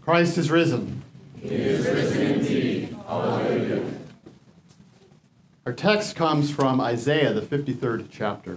Christ is risen. He is risen indeed. Hallelujah. Our text comes from Isaiah, the 53rd chapter.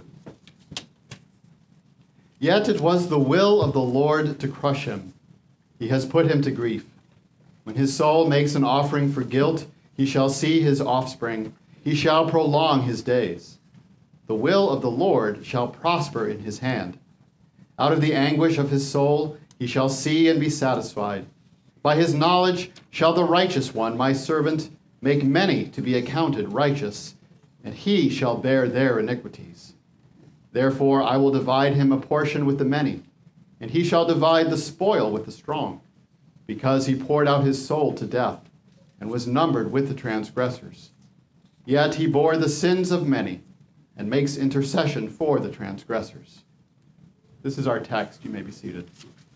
Yet it was the will of the Lord to crush him. He has put him to grief. When his soul makes an offering for guilt, he shall see his offspring. He shall prolong his days. The will of the Lord shall prosper in his hand. Out of the anguish of his soul he shall see and be satisfied. By his knowledge shall the righteous one, my servant, make many to be accounted righteous, and he shall bear their iniquities. Therefore I will divide him a portion with the many, and he shall divide the spoil with the strong, because he poured out his soul to death, and was numbered with the transgressors. Yet he bore the sins of many, and makes intercession for the transgressors. This is our text. You may be seated.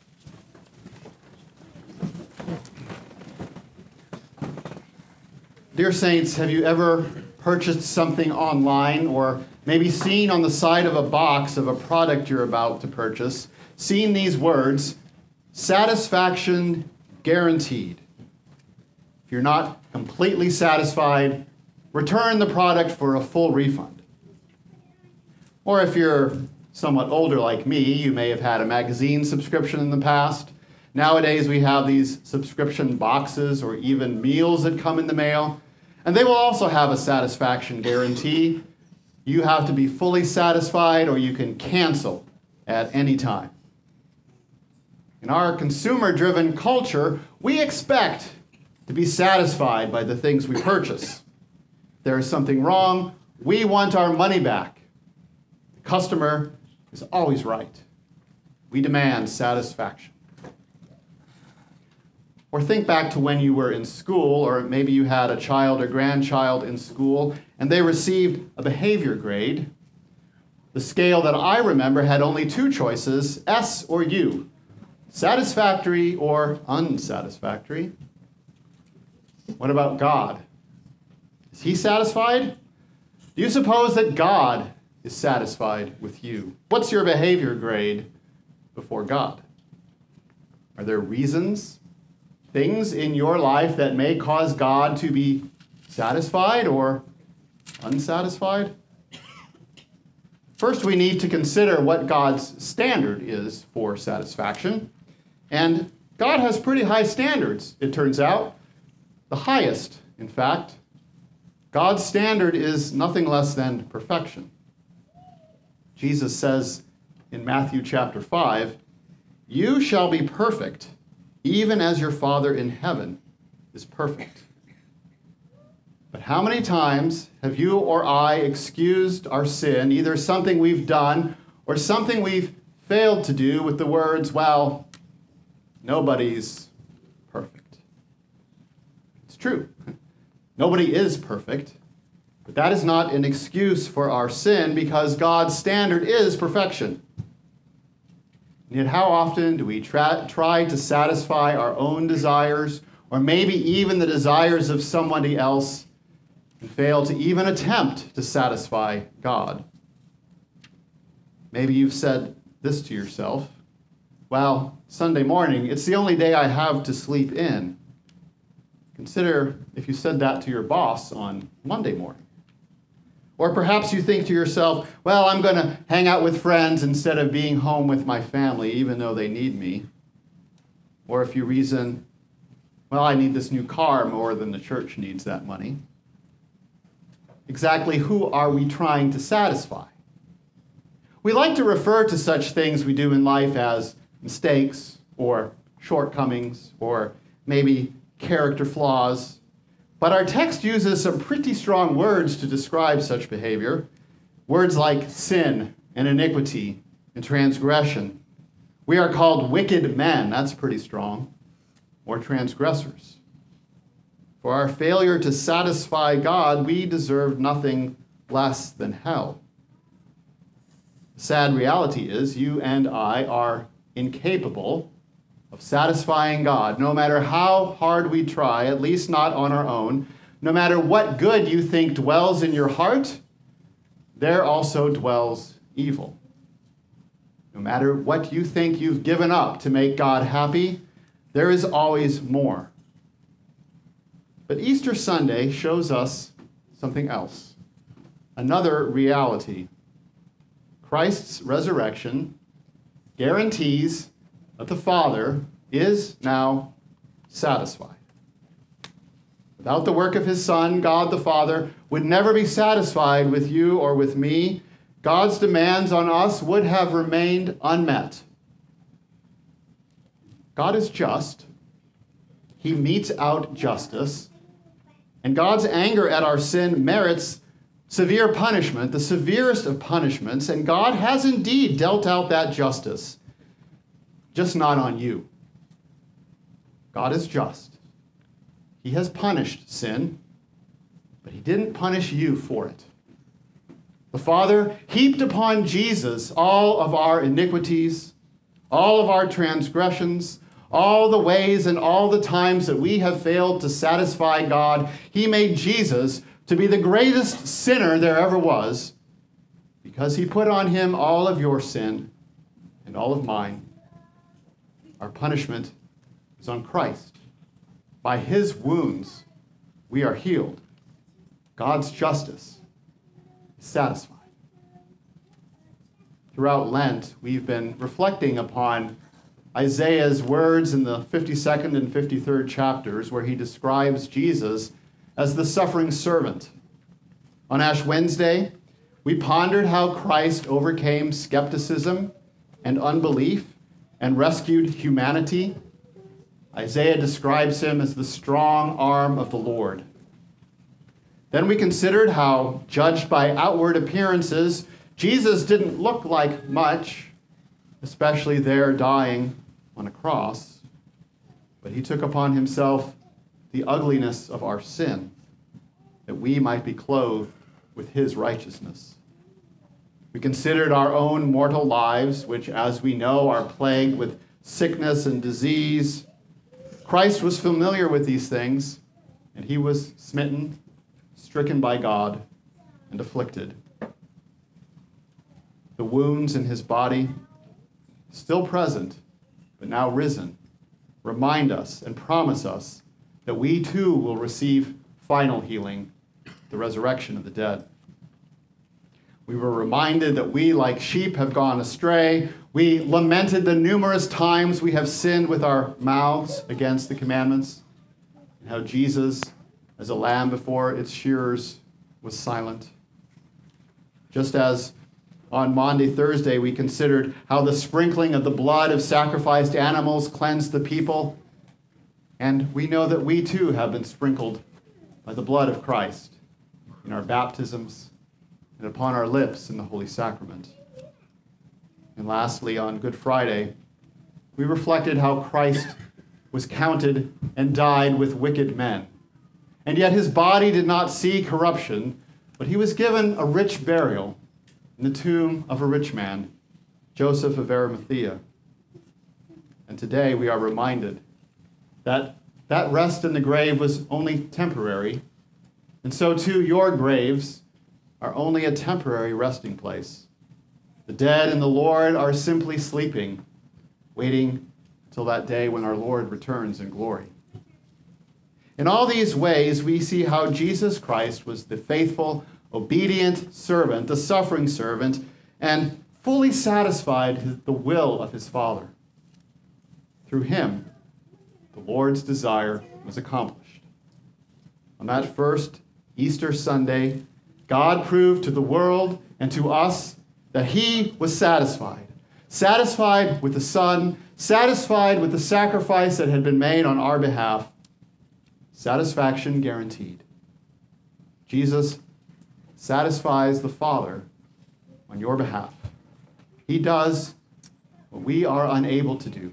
Dear saints, have you ever purchased something online, or maybe seen on the side of a box of a product you're about to purchase, seen these words, satisfaction guaranteed? If you're not completely satisfied, return the product for a full refund. Or if you're somewhat older like me, you may have had a magazine subscription in the past. Nowadays we have these subscription boxes or even meals that come in the mail, and they will also have a satisfaction guarantee. You have to be fully satisfied or you can cancel at any time. In our consumer-driven culture, we expect to be satisfied by the things we purchase. If there is something wrong, we want our money back. The customer is always right. We demand satisfaction. Or think back to when you were in school, or maybe you had a child or grandchild in school, and they received a behavior grade. The scale that I remember had only two choices, S or U, satisfactory or unsatisfactory. What about God? Is he satisfied? Do you suppose that God is satisfied with you? What's your behavior grade before God? Are there reasons, things in your life that may cause God to be satisfied or unsatisfied? First, we need to consider what God's standard is for satisfaction. And God has pretty high standards, it turns out. The highest, in fact. God's standard is nothing less than perfection. Jesus says in Matthew chapter 5, "You shall be perfect, even as your Father in heaven is perfect." But how many times have you or I excused our sin, either something we've done or something we've failed to do, with the words, well, nobody's perfect? It's true. Nobody is perfect, but that is not an excuse for our sin, because God's standard is perfection. And yet how often do we try to satisfy our own desires, or maybe even the desires of somebody else, and fail to even attempt to satisfy God? Maybe you've said this to yourself, well, Sunday morning, it's the only day I have to sleep in. Consider if you said that to your boss on Monday morning. Or perhaps you think to yourself, well, I'm going to hang out with friends instead of being home with my family, even though they need me. Or if you reason, well, I need this new car more than the church needs that money. Exactly who are we trying to satisfy? We like to refer to such things we do in life as mistakes or shortcomings or maybe character flaws. But our text uses some pretty strong words to describe such behavior. Words like sin and iniquity and transgression. We are called wicked men, that's pretty strong, or transgressors. For our failure to satisfy God, we deserve nothing less than hell. The sad reality is you and I are incapable of satisfying God, no matter how hard we try, at least not on our own. No matter what good you think dwells in your heart, there also dwells evil. No matter what you think you've given up to make God happy, There is always more. But Easter Sunday shows us something else, another reality. Christ's resurrection guarantees that the Father is now satisfied. Without the work of his Son, God the Father would never be satisfied with you or with me. God's demands on us would have remained unmet. God is just. He metes out justice. And God's anger at our sin merits severe punishment, the severest of punishments. And God has indeed dealt out that justice, just not on you. God is just. He has punished sin, but he didn't punish you for it. The Father heaped upon Jesus all of our iniquities, all of our transgressions, all the ways and all the times that we have failed to satisfy God. He made Jesus to be the greatest sinner there ever was, because he put on him all of your sin and all of mine. Our punishment is on Christ. By his wounds, we are healed. God's justice is satisfied. Throughout Lent, we've been reflecting upon Isaiah's words in the 52nd and 53rd chapters, where he describes Jesus as the suffering servant. On Ash Wednesday, we pondered how Christ overcame skepticism and unbelief and rescued humanity. Isaiah describes him as the strong arm of the Lord. Then we considered how, judged by outward appearances, Jesus didn't look like much, especially there dying on a cross, but he took upon himself the ugliness of our sin, that we might be clothed with his righteousness. We considered our own mortal lives, which, as we know, are plagued with sickness and disease. Christ was familiar with these things, and he was smitten, stricken by God, and afflicted. The wounds in his body, still present, but now risen, remind us and promise us that we too will receive final healing, the resurrection of the dead. We were reminded that we, like sheep, have gone astray. We lamented the numerous times we have sinned with our mouths against the commandments, and how Jesus, as a lamb before its shearers, was silent. Just as on Maundy Thursday, we considered how the sprinkling of the blood of sacrificed animals cleansed the people, and we know that we too have been sprinkled by the blood of Christ in our baptisms and upon our lips in the Holy Sacrament. And lastly, on Good Friday, we reflected how Christ was counted and died with wicked men. And yet his body did not see corruption, but he was given a rich burial in the tomb of a rich man, Joseph of Arimathea. And today we are reminded that that rest in the grave was only temporary, and so too your graves are only a temporary resting place. The dead in the Lord are simply sleeping, waiting till that day when our Lord returns in glory. In all these ways, we see how Jesus Christ was the faithful, obedient servant, the suffering servant, and fully satisfied the will of his Father. Through him, the Lord's desire was accomplished. On that first Easter Sunday, God proved to the world and to us that he was satisfied. Satisfied with the Son, satisfied with the sacrifice that had been made on our behalf. Satisfaction guaranteed. Jesus satisfies the Father on your behalf. He does what we are unable to do.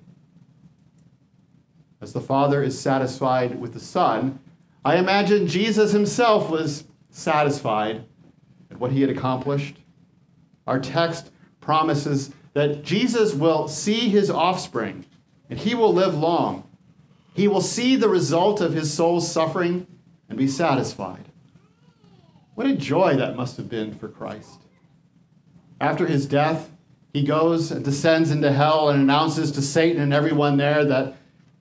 As the Father is satisfied with the Son, I imagine Jesus himself was satisfied at what he had accomplished. Our text promises that Jesus will see his offspring, and he will live long. He will see the result of his soul's suffering and be satisfied. What a joy that must have been for Christ. After his death, he goes and descends into hell and announces to Satan and everyone there that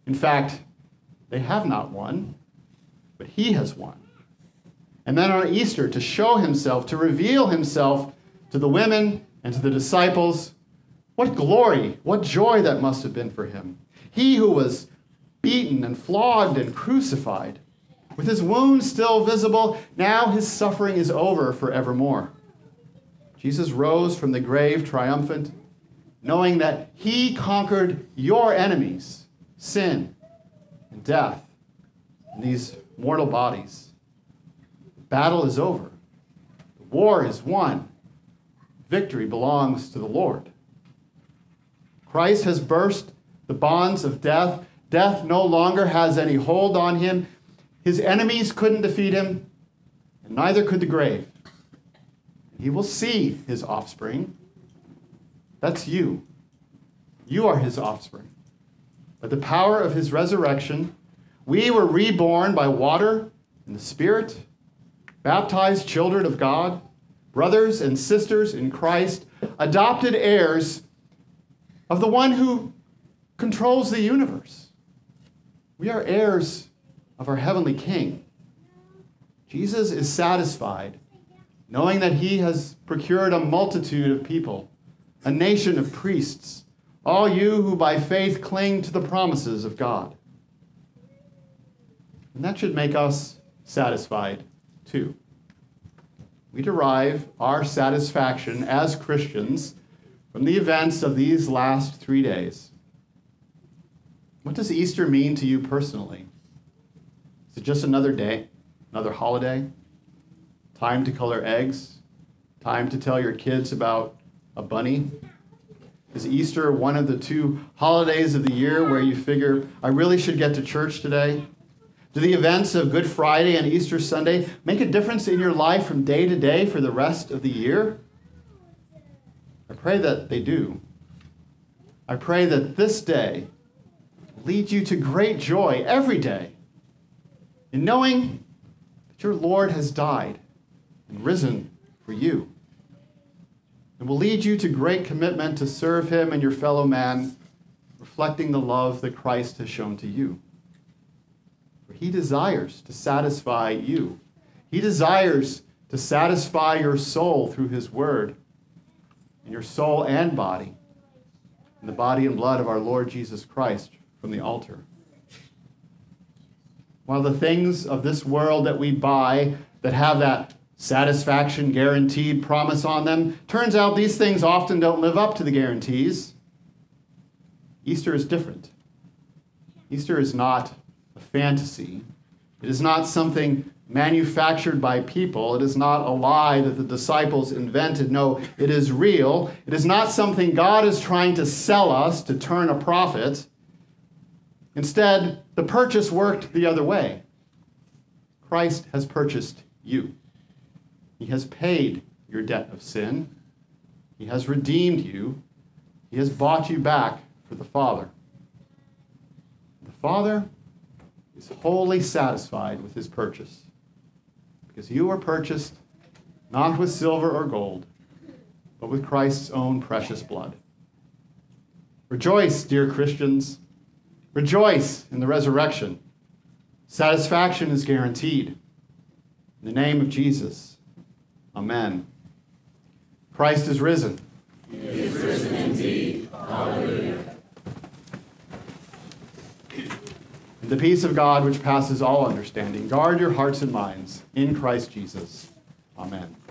In fact, they have not won, but he has won. And then on Easter, to show himself, to reveal himself to the women and to the disciples, what glory, what joy that must have been for him. He who was beaten and flogged and crucified, with his wounds still visible, now his suffering is over forevermore. Jesus rose from the grave triumphant, knowing that he conquered your enemies, sin and death, and these mortal bodies. The battle is over. The war is won. Victory belongs to the Lord. Christ has burst the bonds of death. Death no longer has any hold on him. His enemies couldn't defeat him, and neither could the grave. He will see his offspring. That's you. You are his offspring. By the power of his resurrection, we were reborn by water and the Spirit, baptized children of God, brothers and sisters in Christ, adopted heirs of the one who controls the universe. We are heirs of our heavenly King. Jesus is satisfied, knowing that he has procured a multitude of people, a nation of priests, all you who by faith cling to the promises of God. And that should make us satisfied too. We derive our satisfaction as Christians from the events of these last 3 days. What does Easter mean to you personally? Is it just another day, another holiday? Time to color eggs? Time to tell your kids about a bunny? Is Easter one of the 2 holidays of the year where you figure, I really should get to church today? Do the events of Good Friday and Easter Sunday make a difference in your life from day to day for the rest of the year? I pray that they do. I pray that this day leads you to great joy every day in knowing that your Lord has died and risen for you, and will lead you to great commitment to serve him and your fellow man, reflecting the love that Christ has shown to you. For he desires to satisfy you. He desires to satisfy your soul through his word, and your soul and body, in the body and blood of our Lord Jesus Christ from the altar. While the things of this world that we buy that have that satisfaction guaranteed promise on them, turns out these things often don't live up to the guarantees. Easter is different. Easter is not a fantasy. It is not something manufactured by people. It is not a lie that the disciples invented. No, it is real. It is not something God is trying to sell us to turn a profit. Instead, the purchase worked the other way. Christ has purchased you. He has paid your debt of sin. He has redeemed you. He has bought you back for the Father. The Father is wholly satisfied with his purchase, because you were purchased not with silver or gold, but with Christ's own precious blood. Rejoice, dear Christians. Rejoice in the resurrection. Satisfaction is guaranteed. In the name of Jesus, amen. Christ is risen. He is risen indeed. Hallelujah. And the peace of God, which passes all understanding, guard your hearts and minds in Christ Jesus. Amen.